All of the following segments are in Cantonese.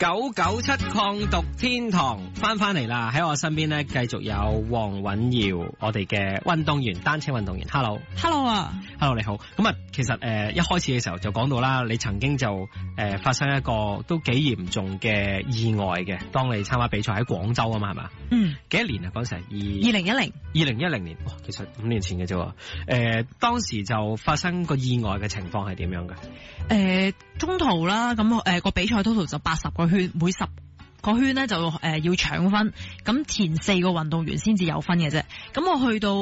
997抗毒天堂翻嚟啦，喺我身邊咧繼續有黃允瑤，我哋嘅運動員，單車運動員。Hello 啊 Hello 你好。咁啊，其實一開始嘅時候就講到啦，你曾經就發生一個都幾嚴重嘅意外嘅，當你參加比賽喺廣州啊嘛，係嘛？幾多年啊？嗰時係2010年，哇，其實5年前嘅啫。當時就發生個意外嘅情況係點樣嘅？ 中途啦，咁個比賽 total 就80個圈，每10個圈咧就要搶分，咁前4個運動員先至有分嘅啫。咁我去到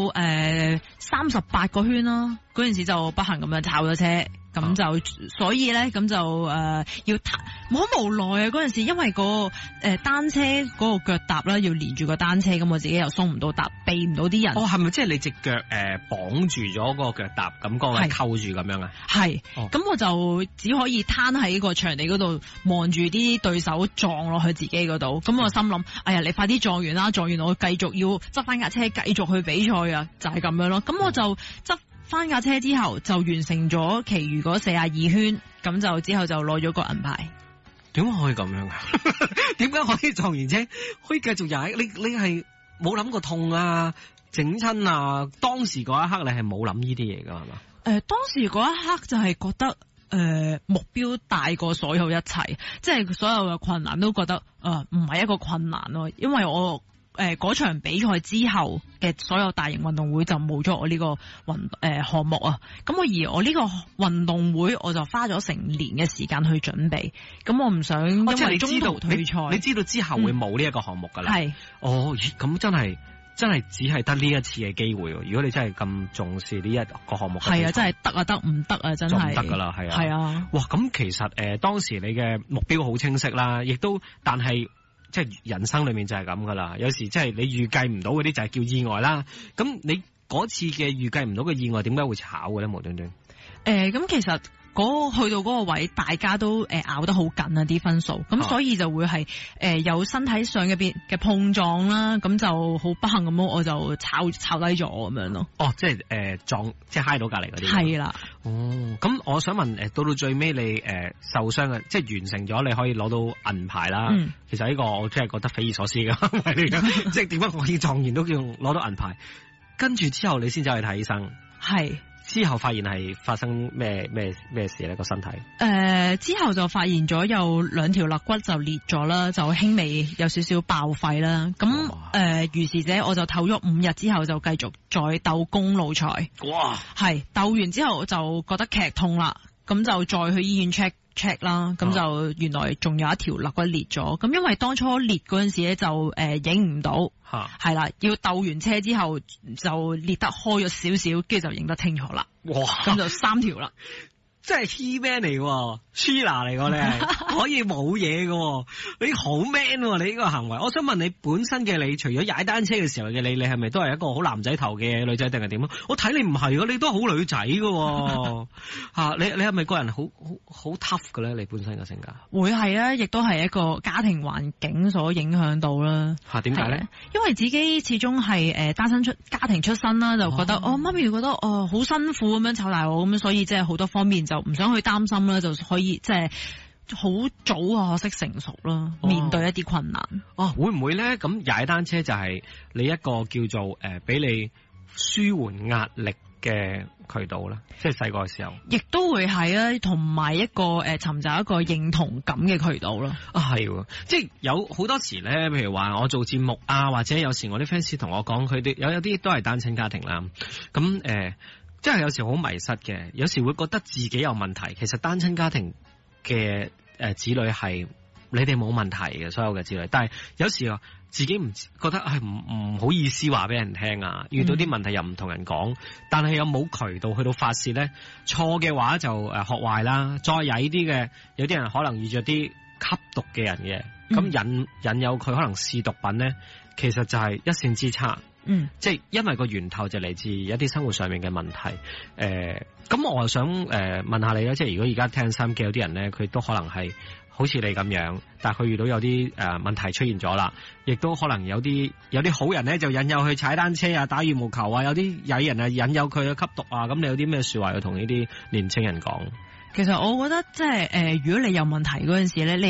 38個圈啦，嗰陣時就不幸咁樣炒咗車。咁就所以咧，咁就要好無奈啊！嗰陣時因為單車嗰個腳踏啦，要連住個單車，咁我自己又鬆唔到踏，避唔到啲人。 係咪即係你隻腳綁住咗個腳踏，咁個位扣住咁樣啊？ 係，咁我就只可以攤喺個場地嗰度望住啲對手撞落去自己嗰度。咁我心諗，哎呀，你快啲撞完啦，撞完我繼續要執翻架車繼續去比賽啊！就係咁樣咯。咁我就執翻架車之後就完成咗其餘嗰42圈，咁就之後就攞咗個銀牌。 點解可以咁樣啊？點解可以撞完車可以繼續踩？你係冇諗過痛啊、整親啊？當時嗰一刻你係冇諗呢啲嘢噶係嘛？ 當時嗰一刻就係覺得目標大過所有一切，即係所有嘅困難都覺得唔係一個困難咯，因為我嗰場比賽之後嘅所有大型運動會就冇咗我呢個項目啊，咁我呢個運動會我就花咗成年嘅時間去準備，咁我唔想因為中途退賽。 你知道之後會冇呢一個項目噶啦。係。咁真係只係得呢一次嘅機會。如果你真係咁重視呢一個項目， 係啊，真係得啊，得唔得啊？真係。 就唔得噶啦，係啊。 係啊。 哇，咁其實當時你嘅目標好清晰啦，亦都但係。即係人生裏面就係咁噶啦，有時即係你預計唔到嗰啲就係叫意外啦。咁你嗰次嘅預計唔到嘅意外，點解會炒嘅咧？無端端。咁其實去到嗰個位，大家都咬得好緊啊啲分數，咁所以就會係有身體上嘅碰撞啦，咁就好不幸咁，我就炒低咗咁樣咯。即係撞，即係揩到隔籬嗰啲。 係啦。 咁我想問到最尾你受傷嘅，即係完成咗，你可以攞到銀牌啦。其實呢個我真係覺得匪夷所思噶，即係點解可以撞完都叫攞到銀牌？跟住之後你先走去睇醫生。係。之後發現係發生咩事咧？個身體之後就發現咗有2條肋骨就裂咗啦，就輕微有少少爆肺啦。咁如是者我就唞咗5日之後就繼續再鬥公路賽。哇！係鬥完之後就覺得劇痛啦，咁就再去醫院 check 啦，咁就原來仲有1條肋骨裂咗。咁因為當初裂嗰陣時咧就影唔到，係啦，要鬥完車之後就裂得開咗少少，跟住就影得清楚啦。哇！咁就3條啦。 真係 He-Man 嚟喎，Sheila 嚟喎，你係可以冇嘢喎。你好 man 喎，你呢個行為。我想問你本身嘅你，除咗踩單車嘅時候嘅你係咪都係一個好男仔頭嘅女仔定係點啊？我睇你唔係㗎，你都好女仔㗎吓。你係咪個人好 tough 嘅咧？你本身嘅性格會係啊，亦都係一個家庭環境所影響到啦。 點解咧？ 因為自己始終係單身家庭出身啦，就覺得媽咪覺得好辛苦咁樣湊大我咁樣，所以即係好多方面就唔想去擔心啦，就可以即係好早啊識成熟啦，面對一啲困難。 會唔會咧？咁踩單車就係你一個叫做俾你舒緩壓力嘅渠道啦，即係細個嘅時候， 亦都會係啊，同埋一個尋找一個認同感嘅渠道咯。 係，即係有好多時咧，譬如話我做節目啊，或者有時我啲 fans 同我講，佢哋有啲都係單親家庭啦，咁即係有時好迷失嘅，有時會覺得自己有問題。其實單親家庭嘅子女係你哋冇問題嘅，所有嘅子女。但係有時自己唔覺得係唔好意思話俾人聽啊，遇到啲問題又唔同人講，但係又冇渠道去到發泄咧。錯嘅話就學壞啦，再曳啲嘅，有啲人可能遇着啲吸毒嘅人嘅，咁引誘佢可能試毒品咧，其實就係一線之差。即係因為個源頭就嚟自一啲生活上面嘅問題。咁我又想問下你啦，即係如果而家聽收音機有啲人咧，佢都可能係好似你咁樣，但係佢遇到有啲問題出現咗啦，亦都可能有啲好人咧就引誘去踩單車啊、打羽毛球啊，有啲曳人啊引誘佢去吸毒啊。咁你有啲咩說話要同呢啲年青人講？ 其實我覺得即係如果你有問題嗰陣時咧，你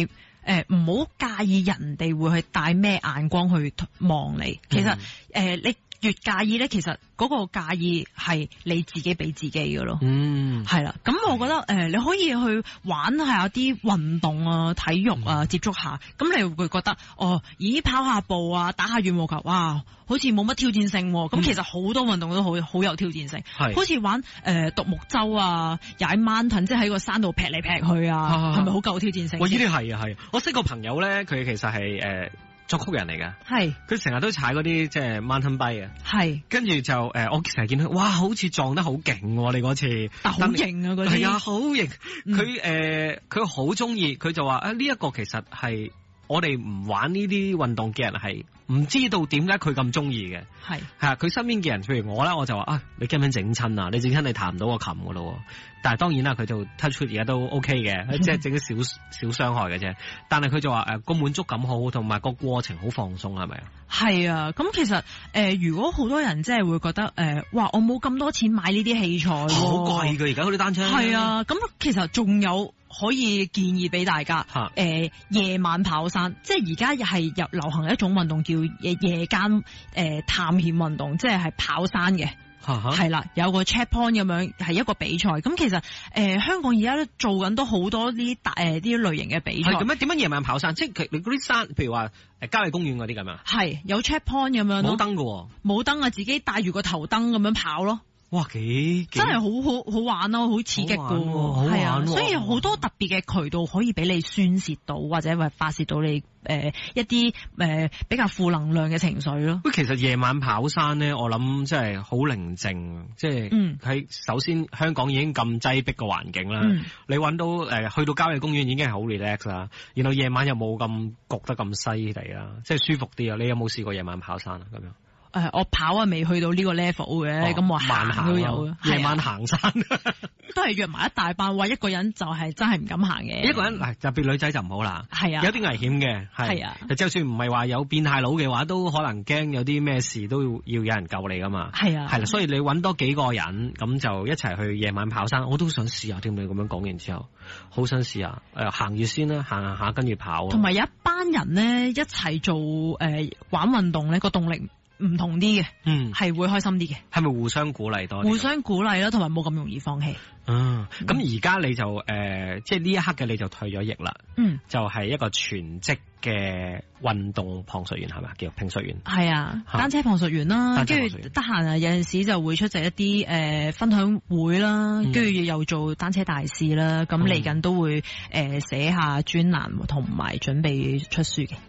唔好介意人哋會去帶咩眼光去望你。其實你越介意咧，其實嗰個介意係你自己俾自己嘅咯。係啦。咁我覺得你可以去玩下啲運動啊、體育啊，接觸下。咁你會覺得咦，跑下步啊，打下羽毛球，哇，好似冇乜挑戰性。咁其實好多運動都好有挑戰性。好似玩獨木舟啊、踩 mountain，即係喺個山度劈嚟劈去啊，係咪好夠挑戰性？ 哇！呢啲係啊係。我識個朋友咧，佢其實係作曲人嚟㗎，係佢成日都踩嗰啲即係 mountain bike 啊，係跟住就我成日見佢，哇，好似撞得好勁喎！你嗰次，但好型啊嗰啲，係啊，好型。佢好中意，佢就話呢一個其實係我哋唔玩呢啲運動嘅人係唔知道點解佢咁中意嘅，係啊，佢身邊嘅人，譬如我啦，我就話你驚唔驚整親啊？你整親你彈唔到個琴㗎咯。但係當然啦，佢就 touch wood 而家都 OK 嘅，即係整啲少傷害嘅啫。但係佢就話個滿足感好，同埋個過程好放鬆，係咪啊？係啊，咁其實如果好多人即係會覺得哇，我冇咁多錢買呢啲器材，好貴㗎而家嗰啲單車。係啊，咁其實仲有可以建議俾大家夜晚跑山，即係而家係流行一種運動叫夜間探險運動，即係跑山嘅。係啦，有個 checkpoint 咁樣，係一個比賽。咁其實香港而家都做緊都好多呢啲啲類型嘅比賽。係咁樣，點樣夜晚跑山？即係你嗰啲山，譬如話郊野公園嗰啲咁樣。係有 checkpoint 咁樣咯。冇燈㗎。冇燈啊！自己帶住個頭燈咁樣跑咯。哇，幾真係好玩咯，好刺激㗎。係啊，所以好多特別嘅渠道可以俾你宣泄到，或者發泄到你一啲比較負能量嘅情緒咯。其實夜晚跑山咧，我諗真係好寧靜，即係喺首先香港已經咁擠迫嘅環境啦，你揾到去到郊野公園已經係好 relax 啦，然後夜晚又冇咁焗得咁犀利啦，即係舒服啲啊！你有冇試過夜晚跑山啊？咁樣？我跑啊未去到呢個 level 嘅，咁我行都有嘅。夜晚行山都係約埋一大班，話一個人就係真係唔敢行嘅。一個人嗱，特別女仔就唔好啦。係啊，有啲危險嘅。係啊，就算唔係話有變態佬嘅話，都可能驚有啲咩事都要有人救你噶嘛。係啊，係啦，所以你揾多幾個人咁就一齊去夜晚跑山，我都想試下添。你咁樣講完之後，好想試下。行住先啦，行下跟住跑。同埋有一班人咧一齊做玩運動咧，個動力唔同啲嘅，係會開心啲嘅。係咪互相鼓勵多？互相鼓勵啦，同埋冇咁容易放棄。咁而家你就即係呢一刻嘅你就退咗役啦。就係一個全職嘅運動旁述員係咪？叫評述員。係啊，單車旁述員啦，跟住得閒啊，有陣時就會出席一啲分享會啦，跟住又做單車大使啦。咁嚟緊都會寫下專欄，同埋準備出書嘅。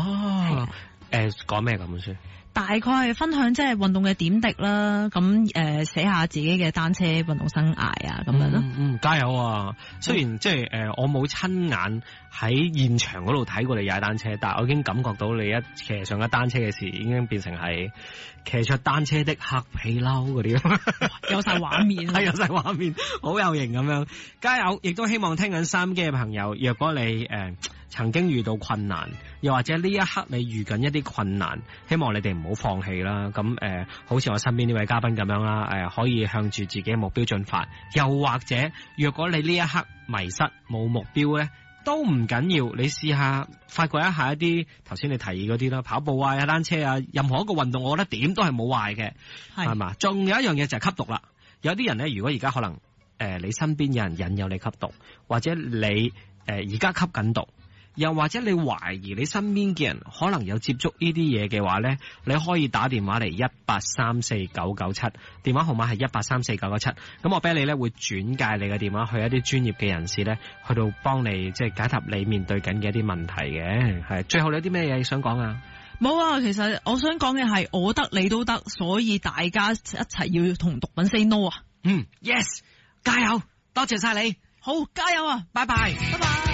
講咩咁本書？大概係分享即係運動嘅點滴啦，咁寫下自己嘅單車運動生涯啊，咁樣咯。加油啊！雖然即係我冇親眼喺現場嗰度睇過你踩單車，但係我已經感覺到你一騎上架單車嘅時，已經變成係騎着單車的黑皮褸嗰啲，有晒畫面，係有晒畫面，好有型咁樣。加油！亦都希望聽緊收音機嘅朋友，若果你曾經遇到困難，又或者呢一刻你遇緊一啲困難，希望你哋唔好放棄啦。咁好似我身邊呢位嘉賓咁樣啦，可以向住自己嘅目標進發。又或者，若果你呢一刻迷失冇目標咧，都唔緊要，你試下發掘一下一啲頭先你提議嗰啲啦，跑步啊、踩單車啊，任何一個運動，我覺得點都係冇壞嘅，係嘛？仲有一樣嘢就係吸毒啦。有啲人咧，如果而家可能你身邊有人引誘你吸毒，或者你而家吸緊毒。又或者你懷疑你身邊嘅人可能有接觸呢啲嘢嘅話咧，你可以打電話嚟1834997，電話號碼係1834997。咁我俾你咧會轉介你嘅電話去一啲專業嘅人士咧，去到幫你即係解答你面對緊嘅一啲問題嘅。係最後你有啲咩嘢想講啊？冇啊，其實我想講嘅係我得你都得，所以大家一齊要同毒品 say no 啊。Yes， 加油，多謝晒你，好加油啊，拜拜，拜拜。